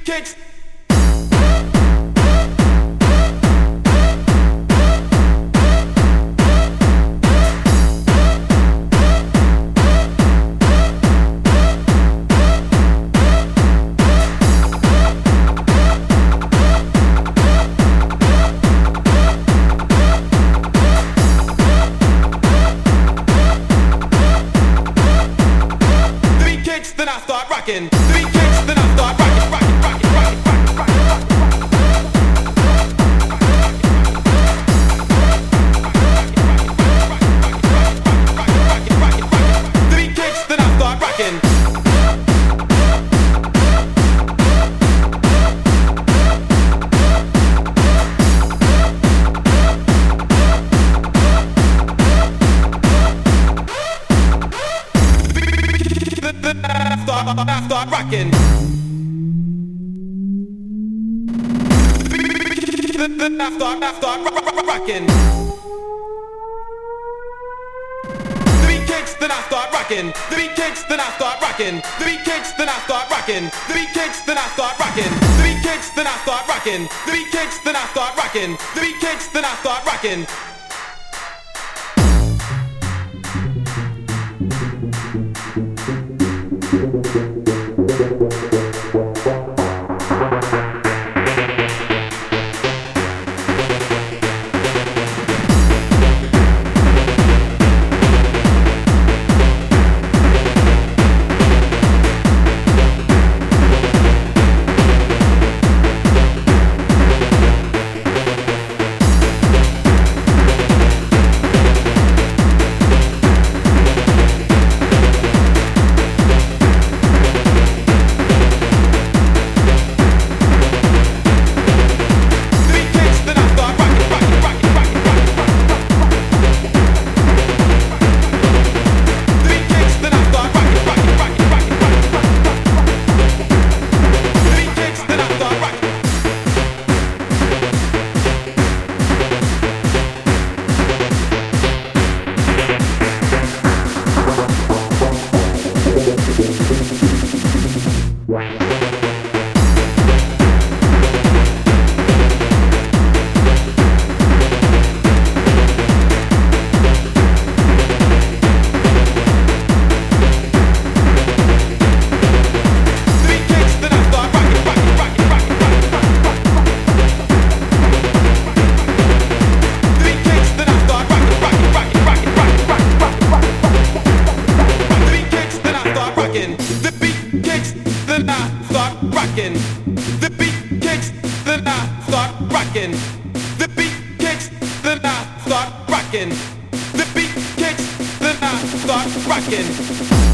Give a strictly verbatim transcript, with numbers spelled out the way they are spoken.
kicks. Then I start rocking. Three kicks, then I start rocking, rocking, rocking, rocking, rocking, rocking, rocking, rocking, rocking. Three kicks, then I start rocking. I start rocking. Then I start, I start rocking. Three kicks, then I start rocking. Three kicks, then I start rocking. Three kicks, then I start rocking. Three kicks, then I start rocking. Three kicks, then I start rocking. Three kicks, then I start rocking. Three kicks, then I start rocking. The beat kicks, then I start rocking. The beat kicks, then I start rocking. The beat kicks, then I start rocking. The beat kicks, then I start rocking.